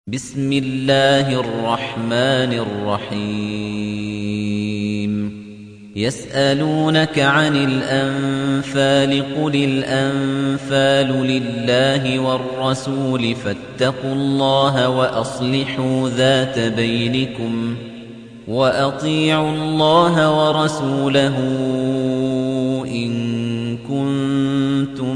بسم الله الرحمن الرحيم يسألونك عن الأنفال قل الأنفال لله والرسول فاتقوا الله وأصلحوا ذات بينكم وأطيعوا الله ورسوله إن كنتم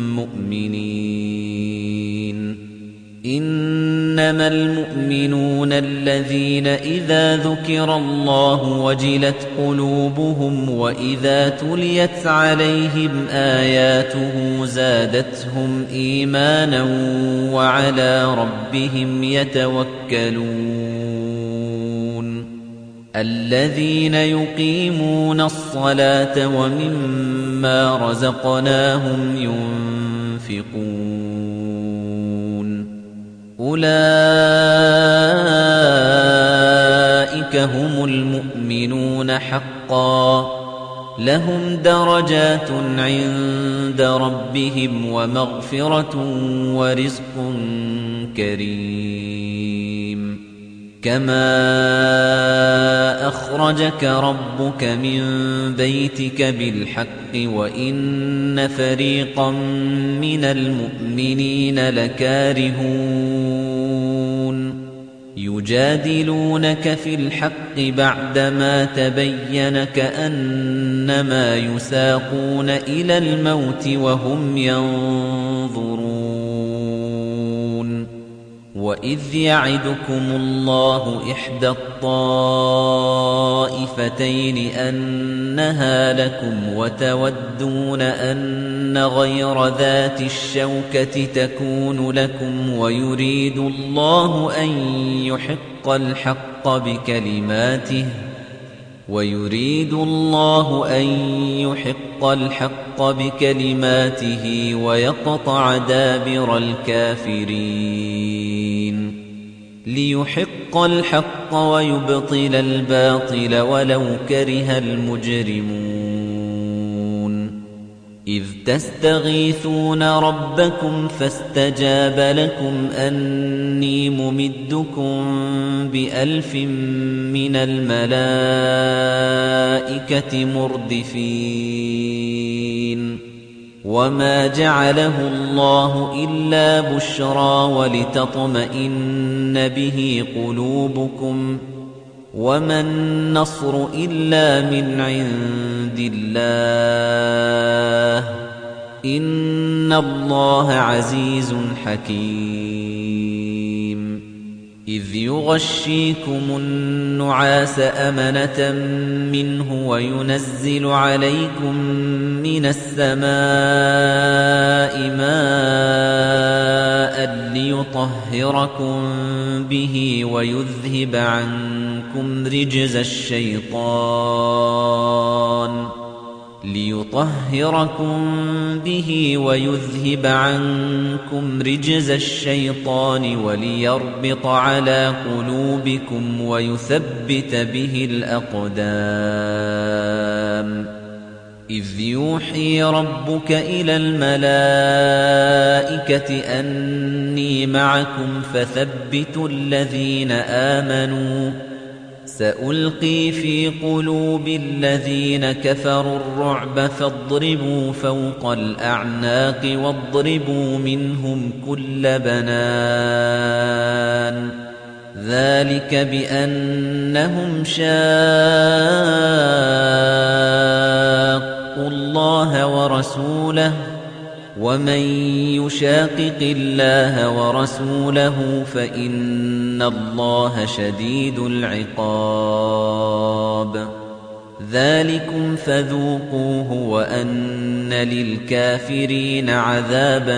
مؤمنين إنما المؤمنون الذين إذا ذكر الله وجلت قلوبهم وإذا تليت عليهم آياته زادتهم إيمانا وعلى ربهم يتوكلون الذين يقيمون الصلاة ومما رزقناهم ينفقون أولئك هم المؤمنون حقا لهم درجات عند ربهم ومغفرة ورزق كريم كما أخرجك ربك من بيتك بالحق وإن فريقا من المؤمنين لكارهون يجادلونك في الحق بعدما تبين كأنما يساقون إلى الموت وهم ينظرون وإذ يعدكم الله إحدى الطائفتين أنها لكم وتودون أن غير ذات الشوكة تكون لكم ويريد الله أن يحق الحق بكلماته ويقطع دابر الكافرين ليحق الحق ويبطل الباطل ولو كره المجرمون إذ تستغيثون ربكم فاستجاب لكم أني ممدكم ب1000 من الملائكة مردفين وما جعله الله إلا بشرى ولتطمئن به قلوبكم وما النصر إلا من عند الله إن الله عزيز حكيم إذ يغشيكم النعاس أمنة منه وينزل عليكم من السماء ماء ليطهركم به ويذهب عنكم رجز الشيطان وليربط على قلوبكم ويثبت به الأقدام إذ يوحي ربك إلى الملائكة أني معكم فثبتوا الذين آمنوا سألقي في قلوب الذين كفروا الرعب فاضربوا فوق الأعناق واضربوا منهم كل بنان ذلك بأنهم شاقوا الله ورسوله ومن يشاقق الله ورسوله فإن الله شديد العقاب ذلكم فذوقوه وأن للكافرين عذاب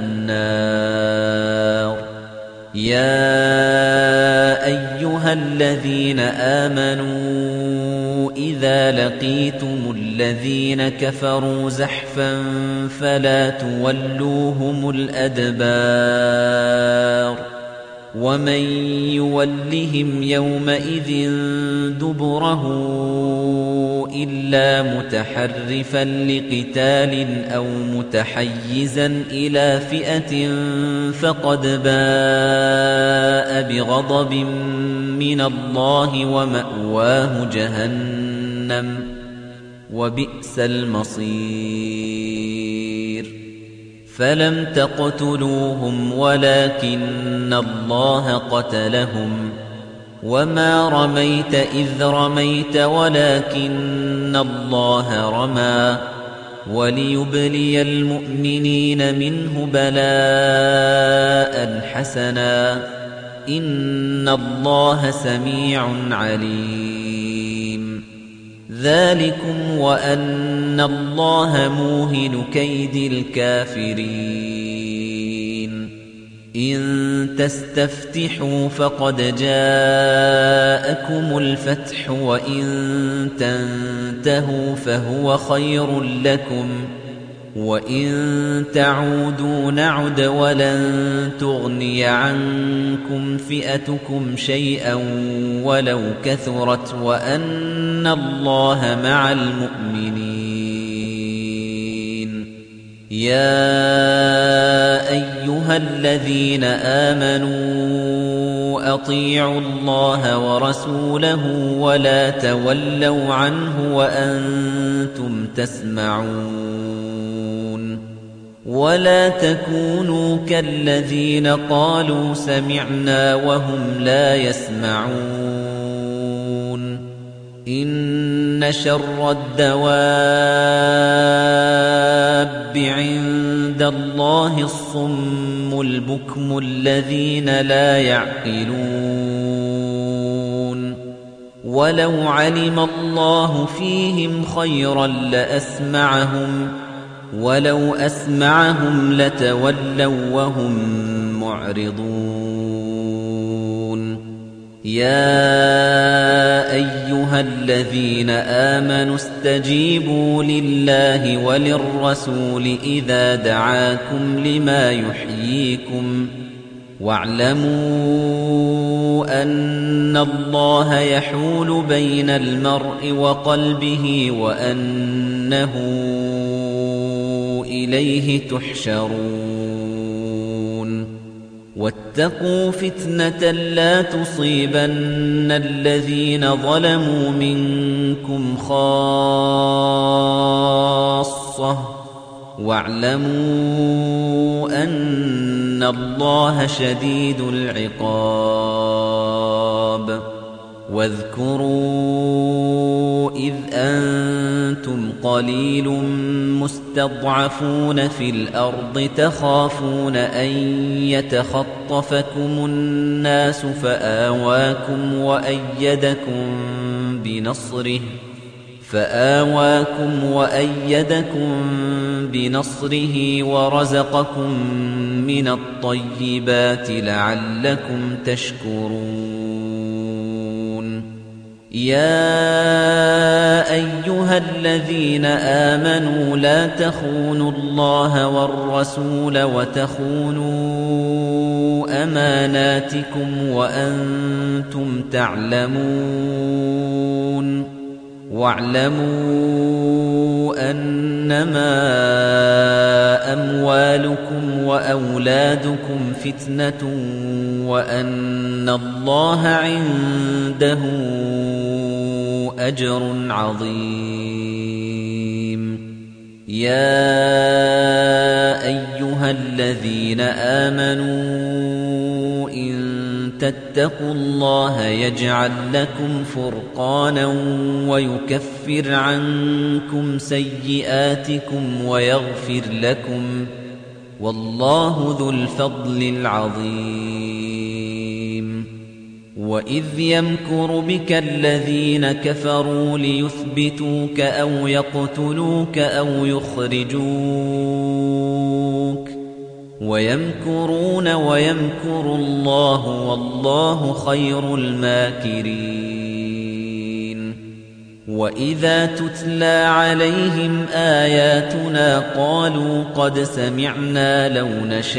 النار يا أيها الذين آمنوا إذا لقيتم الذين كفروا زحفا فلا تولوهم الأدبار ومن يولهم يومئذ دبره إلا متحرفا لقتال أو متحيزا إلى فئة فقد باء بغضب من الله ومأواه جهنم وبئس المصير فلم تقتلوهم ولكن الله قتلهم وما رميت إذ رميت ولكن الله رمى وليبلي المؤمنين منه بلاء حسنا إن الله سميع عليم ذلكم وأن الله موهن كيد الكافرين إن تستفتحوا فقد جاءكم الفتح وإن تنتهوا فهو خير لكم وإن تعودوا نعد ولن تغني عنكم فئتكم شيئا ولو كثرت وأن الله مع المؤمنين يا أيها الذين آمنوا أطيعوا الله ورسوله ولا تولوا عنه وأنتم تسمعون ولا تكونوا كالذين قالوا سمعنا وهم لا يسمعون إن شر الدواب عند الله الصم البكم الذين لا يعقلون ولو علم الله فيهم خيرا لأسمعهم ولو أسمعهم لتولوا وهم معرضون يا أيها الذين آمنوا استجيبوا لله وللرسول إذا دعاكم لما يحييكم واعلموا أن الله يحول بين المرء وقلبه وأنه إليه تحشرون واتقوا فتنة لا تصيبن الذين ظلموا منكم خاصة واعلموا أن الله شديد العقاب واذكروا إذ أنتم قليل مستضعفون في الأرض تخافون أن يتخطفكم الناس فآواكم وأيدكم بنصره ورزقكم من الطيبات لعلكم تشكرون يا أيها الذين آمنوا لا تخونوا الله والرسول وتخونوا أماناتكم وأنتم تعلمون واعلموا أنما أموالكم وأولادكم فتنة وأن الله عنده أجر عظيم يا أيها الذين آمنوا إن تتقوا الله يجعل لكم فرقانا ويكفر عنكم سيئاتكم ويغفر لكم والله ذو الفضل العظيم وإذ يمكر بك الذين كفروا ليثبتوك أو يقتلوك أو يخرجوك ويمكرون ويمكر الله والله خير الماكرين وَإِذَا تُتْلَى عَلَيْهِمْ آيَاتُنَا قَالُوا قَدْ سَمِعْنَا لَوْ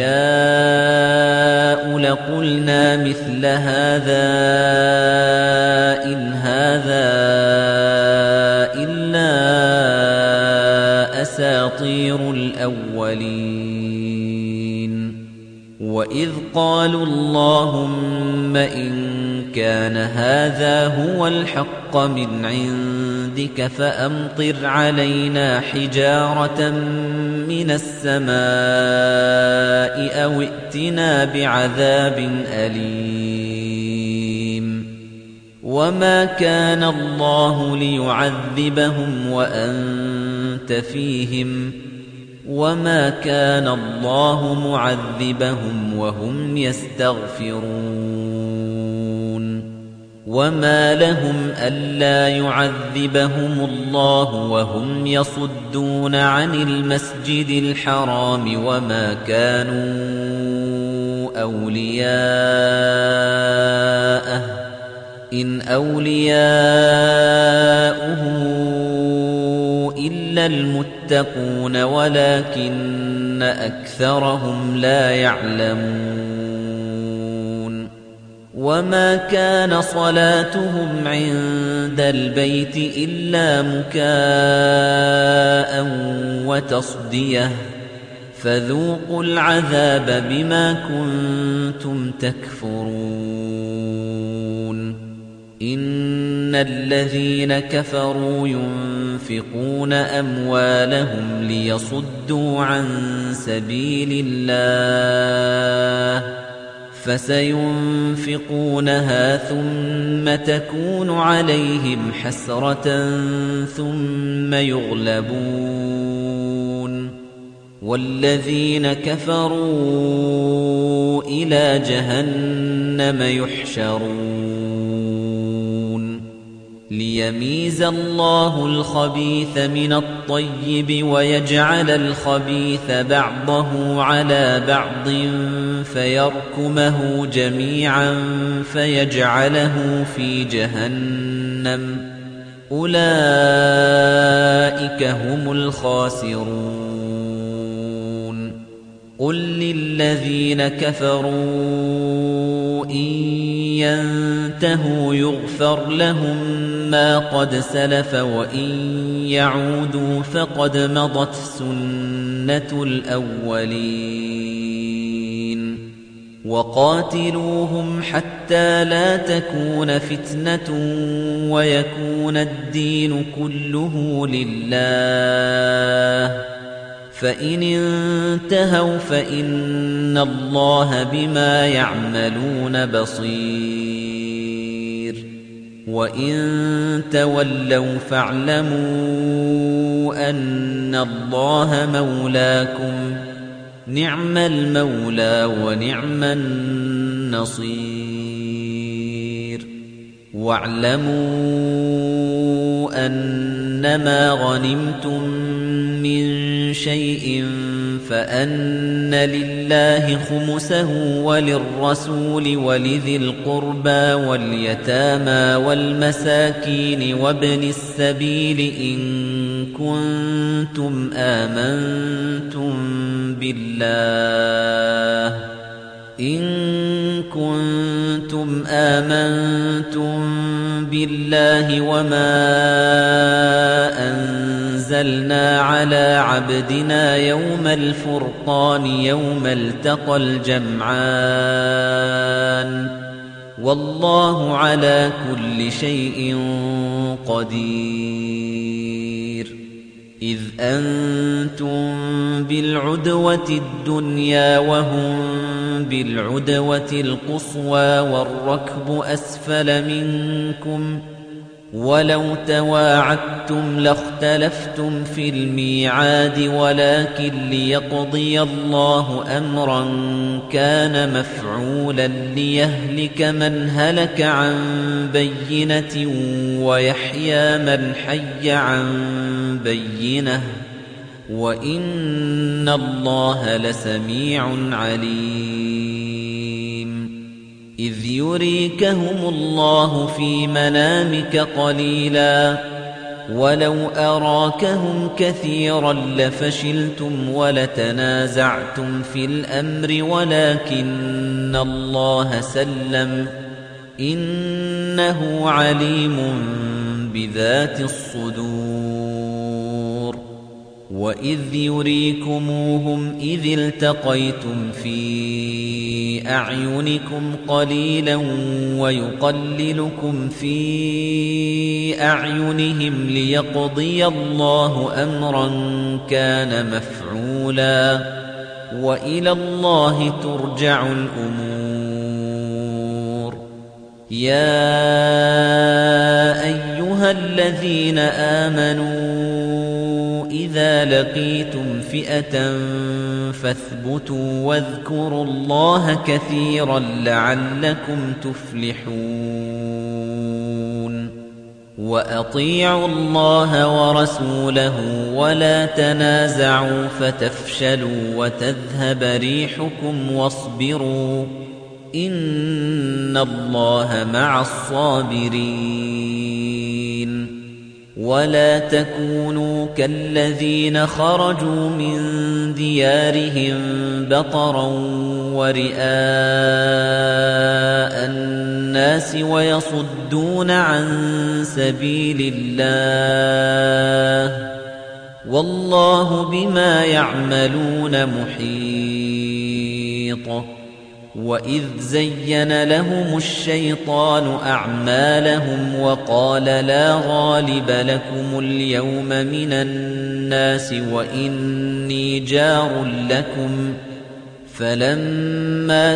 نَشَاءُ لَقُلْنَا مِثْلَ هَذَا إِنْ هَذَا إِلَّا أَسَاطِيرُ الْأَوَّلِينَ وَإِذْ قَالُوا اللَّهُمَّ إِن كَانَ هَذَا هُوَ الْحَقَّ مِنْ عِندِكَ فَأَمْطِرْ عَلَيْنَا حِجَارَةً مِنَ السَّمَاءِ أَوْ ائْتِنَا بِعَذَابٍ أَلِيمٍ وَمَا كَانَ اللَّهُ لِيُعَذِّبَهُمْ وَأَنْتَ فِيهِمْ وَمَا كَانَ اللَّهُ مُعَذِّبَهُمْ وَهُمْ يَسْتَغْفِرُونَ وَمَا لَهُمْ أَلَّا يُعَذِّبَهُمُ اللَّهُ وَهُمْ يَصُدُّونَ عَنِ الْمَسْجِدِ الْحَرَامِ وَمَا كَانُوا أَوْلِيَاءَهُ إِنْ أَوْلِيَاؤُهُ إِلَّا الْمُتَّقُونَ وَلَكِنَّ أَكْثَرَهُمْ لَا يَعْلَمُونَ وَمَا كَانَ صَلَاتُهُمْ عِندَ الْبَيْتِ إِلَّا مُكَاءً وَتَصْدِيَةً فَذُوقُوا الْعَذَابَ بِمَا كُنتُمْ تَكْفُرُونَ إِنَّ الَّذِينَ كَفَرُوا يُنفِقُونَ أَمْوَالَهُمْ لِيَصُدُّوا عَن سَبِيلِ اللَّهِ فَسَيُنفِقُونَهَا ثُمَّ تَكُونُ عَلَيْهِمْ حَسْرَةً ثُمَّ يُغْلَبُونَ وَالَّذِينَ كَفَرُوا إِلَى جَهَنَّمَ يُحْشَرُونَ لِيَمِيزَ اللَّهُ الْخَبِيثَ مِنَ الطَّيِّبِ وَيَجْعَلَ الْخَبِيثَ بَعْضَهُ عَلَى بَعْضٍ فَيَرْكُمَهُ جَمِيعًا فَيَجْعَلَهُ فِي جَهَنَّمَ أُولَئِكَ هُمُ الْخَاسِرُونَ قُل لِّلَّذِينَ كَفَرُوا إِن يَنتَهُوا يُغْفَرْ لَهُم مَّا قَدْ سَلَفَ وَإِن يَعُودُوا فَقَدْ مَضَتْ سُنَّةُ الْأَوَّلِينَ وَقَاتِلُوهُمْ حَتَّىٰ لَا تَكُونَ فِتْنَةٌ وَيَكُونَ الدِّينُ كُلُّهُ لِلَّهِ فَإِنِ انتَهَوْا فَإِنَّ اللَّهَ بِمَا يَعْمَلُونَ بَصِيرٌ وَإِن تَوَلَّوْا فَاعْلَمُوا أَنَّ اللَّهَ مَوْلَاكُمْ نِعْمَ الْمَوْلَى وَنِعْمَ النَّصِيرُ وَاعْلَمُوا أَنَّمَا غَنِمْتُم مِّن شَيْءٍ فَأَنَّ لِلَّهِ خُمُسَهُ وَلِلرَّسُولِ وَلِذِي الْقُرْبَى وَالْيَتَامَى وَالْمَسَاكِينِ وَابْنِ السَّبِيلِ إِن كُنتُمْ آمَنتُم بِاللَّهِ وَمَا أَنزَلْنَا عَلَىٰ عَبْدِنَا يَوْمَ الْفُرْقَانِ يَوْمَ الْتَقَى الْجَمْعَانِ وَاللَّهُ عَلَىٰ كُلِّ شَيْءٍ قَدِيرٌ إِذْ أَنتُم بِالْعُدْوَةِ الدُّنْيَا وَهُم بِالْعُدْوَةِ الْقُصْوَىٰ وَالرَّكْبُ أَسْفَلَ مِنكُمْ وَلَوْ تَوَاعَدتُّمْ لَاخْتَلَفْتُمْ فِي الْمِيعَادِ وَلَٰكِن لِّيَقْضِيَ اللَّهُ أَمْرًا كَانَ مَفْعُولًا لِّيَهْلِكَ مَنْ هَلَكَ عَن بَيِّنَةٍ وَيَحْيَىٰ مَنْ حَيَّ عَن بَيِّنَةٍ وَإِنَّ اللَّهَ لَسَمِيعٌ عَلِيمٌ إِذْ يُرِيكَهُمُ اللَّهُ فِي مَنَامِكَ قَلِيلًا ولو أراكهم كثيرا لفشلتم ولتنازعتم في الأمر ولكن الله سلم إنه عليم بذات الصدور وإذ يريكموهم إذ التقيتم في أعينكم قليلا ويقللكم في أعينهم ليقضي الله أمرا كان مفعولا وإلى الله ترجع الأمور يا أيها الذين آمنوا إذا لقيتم فئة فاثبتوا واذكروا الله كثيرا لعلكم تفلحون وأطيعوا الله ورسوله ولا تنازعوا فتفشلوا وتذهب ريحكم واصبروا إن الله مع الصابرين ولا تكونوا كالذين خرجوا من ديارهم بطرا ورئاء الناس ويصدون عن سبيل الله والله بما يعملون محيط وإذ زين لهم الشيطان أعمالهم وقال لا غالب لكم اليوم من الناس وإني جار لكم فلما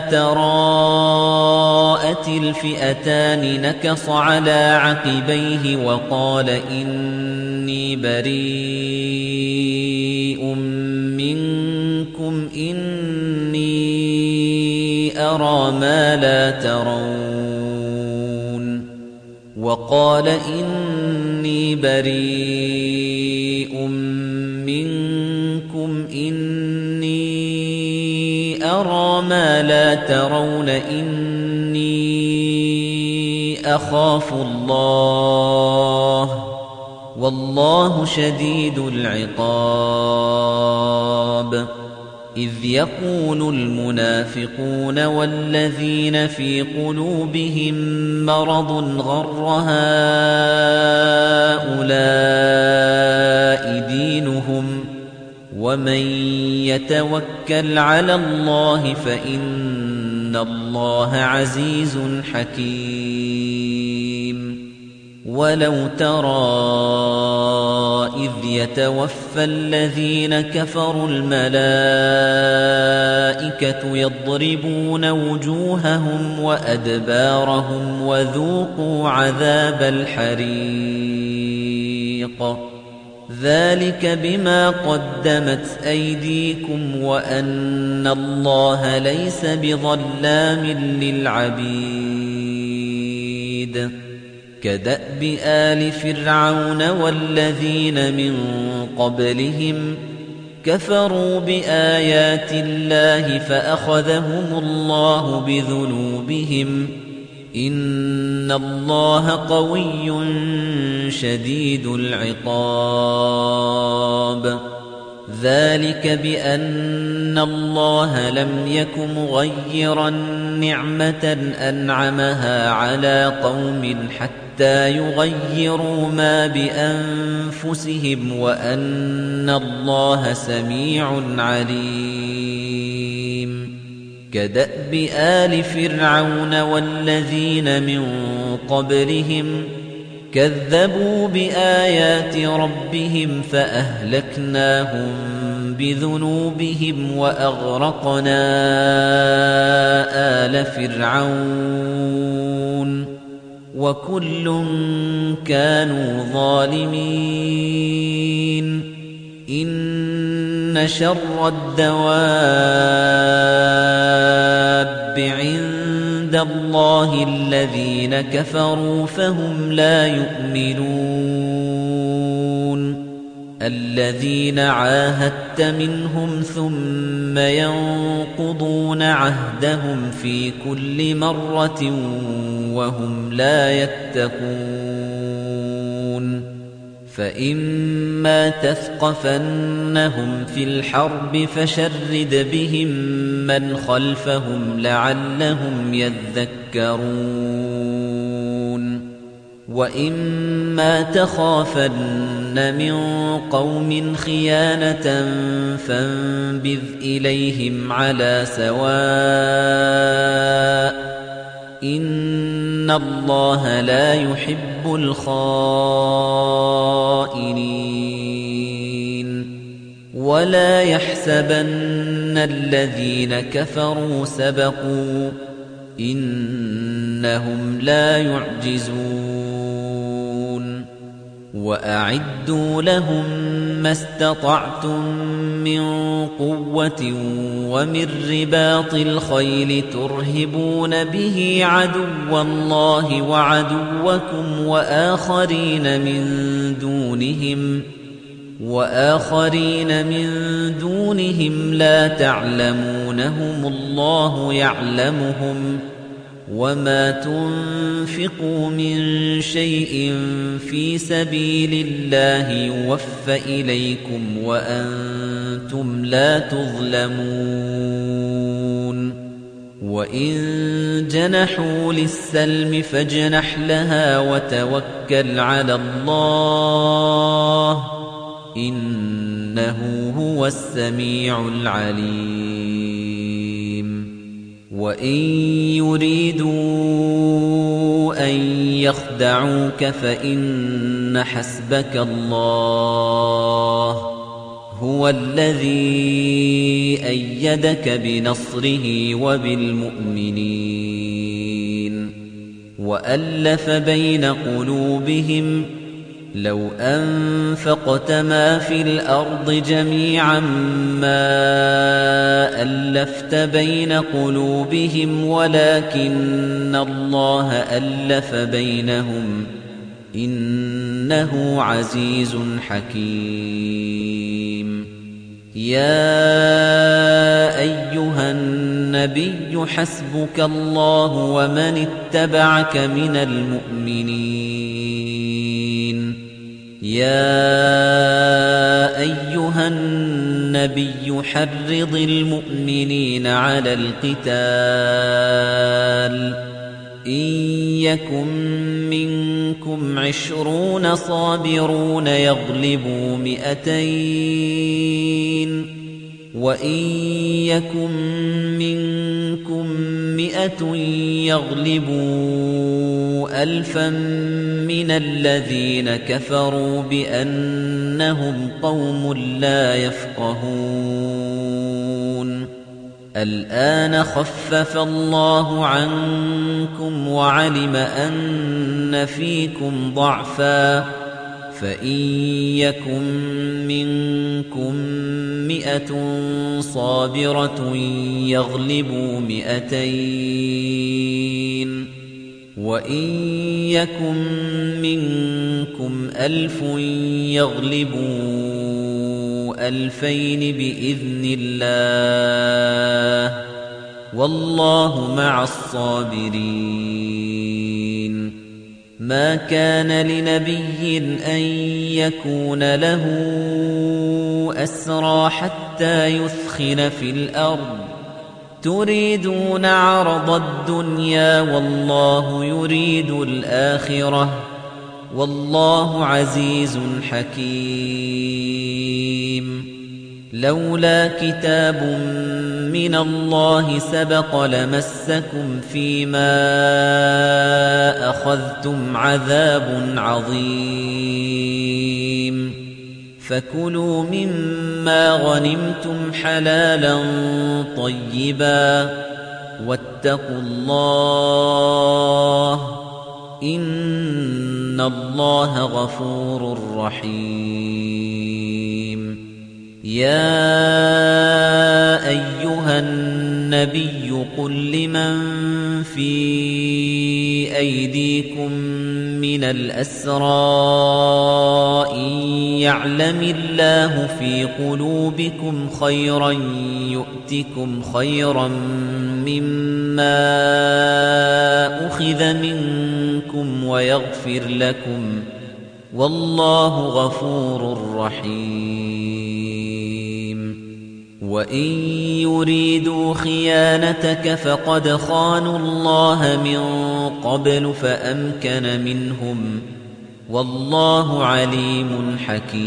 تراءت الفئتان نكص على عقبيه وقال إني بريء منكم إني أرى ما لا ترون وقال إني بريء منكم إني أرى ما لا ترون إني أخاف الله والله شديد العقاب إذ يقول المنافقون والذين في قلوبهم مرض غر هؤلاء دينهم ومن يتوكل على الله فإن الله عزيز حكيم ولو ترى إذ يتوفى الذين كفروا الملائكة يضربون وجوههم وأدبارهم وذوقوا عذاب الحريق ذلك بما قدمت أيديكم وأن الله ليس بظلام للعبيد كدأب آل فرعون والذين من قبلهم كفروا بآيات الله فأخذهم الله بذنوبهم إن الله قوي شديد العقاب ذلك بأن الله لم يك مغيرا نعمة أنعمها على قوم حتى يغيروا ما بأنفسهم وأن الله سميع عليم كدأب آل فرعون والذين من قبلهم كذبوا بآيات ربهم فأهلكناهم بذنوبهم وأغرقنا آل فرعون وكل كانوا ظالمين إن شر الدواب عند الله الذين كفروا فهم لا يؤمنون الذين عاهدت منهم ثم ينقضون عهدهم في كل مرة وهم لا يتقون فإما تثقفنهم في الحرب فشرد بهم من خلفهم لعلهم يذكرون وإما تخافن من قوم خيانة فانبذ إليهم على سواء إن الله لا يحب الخائنين ولا يحسبن الذين كفروا سبقوا إنهم لا يعجزون وأعدوا لهم ما استطعتم من قوة ومن رباط الخيل ترهبون به عدو الله وعدوكم وآخرين من دونهم لا تعلمونهم الله يعلمهم وما تنفقوا من شيء في سبيل الله يوفى إليكم وأنتم لا تظلمون وإن جنحوا للسلم فاجنح لها وتوكل على الله إنه هو السميع العليم وإن يريدوا أن يخدعوك فإن حسبك الله هو الذي أيدك بنصره وبالمؤمنين وألف بين قلوبهم لو أنفقت ما في الأرض جميعا ما ألفت بين قلوبهم ولكن الله ألف بينهم إنه عزيز حكيم يا أيها النبي حسبك الله ومن اتبعك من المؤمنين يا أيها النبي حرض المؤمنين على القتال إن يكن منكم 20 صابرون يغلبوا 200 وإن يكن منكم 100 يغلبوا 1000 من الذين كفروا بأنهم قوم لا يفقهون الآن خفف الله عنكم وعلم أن فيكم ضعفا فإن يكن منكم 100 صابرة يغلبوا 200 وإن يكن منكم 1000 يغلبوا 2000 بإذن الله والله مع الصابرين ما كان لنبي أن يكون له أسرى حتى يثخن في الأرض تريدون عرض الدنيا والله يريد الآخرة والله عزيز حكيم لولا كتاب من الله سبق لمسكم فيما أخذتم عذاب عظيم فكلوا مما غنمتم حلالا طيبا واتقوا الله إن الله غفور رحيم يا أيها النبي قل لمن في أيديكم من الأسرى إن يعلم الله في قلوبكم خيرا يؤتكم خيرا مما أخذ منكم والله غفور رحيم وإن يريدوا خيانتك فقد خانوا الله من قبل فأمكن منهم والله عليم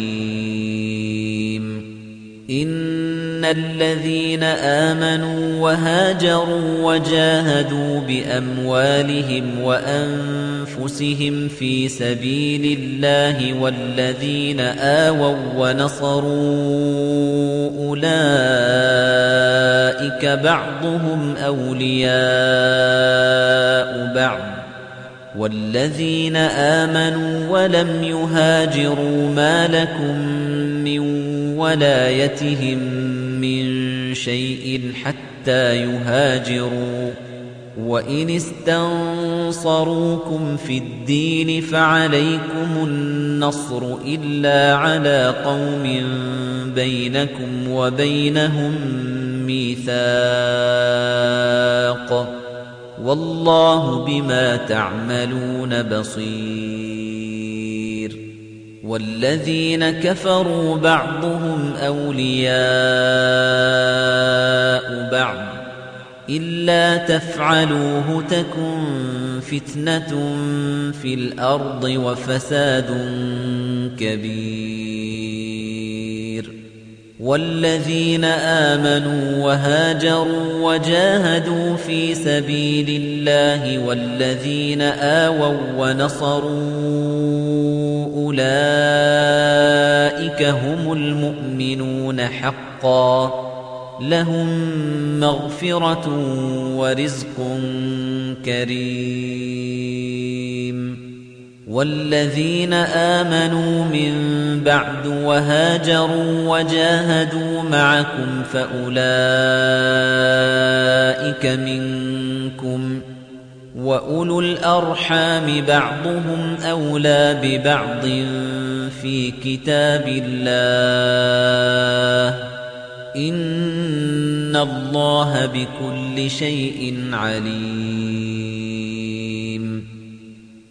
حكيم إن الذين آمنوا وهاجروا وجاهدوا بأموالهم وأنفسهم في سبيل الله والذين آووا ونصروا أولئك بعضهم أولياء بعض والذين آمنوا ولم يهاجروا ما لكم من ولايتهم من شيء حتى يهاجروا وإن استنصروكم في الدين فعليكم النصر إلا على قوم بينكم وبينهم ميثاق والله بما تعملون بصير والذين كفروا بعضهم أولياء بعض إلا تفعلوه تكن فتنة في الأرض وفساد كبير والذين آمنوا وهاجروا وجاهدوا في سبيل الله والذين آووا ونصروا أولئك هم المؤمنون حقا لهم مغفرة ورزق كريم والذين آمنوا من بعد وهاجروا وجاهدوا معكم فأولئك منكم وأولو الأرحام بعضهم أولى ببعض في كتاب الله إن الله بكل شيء عليم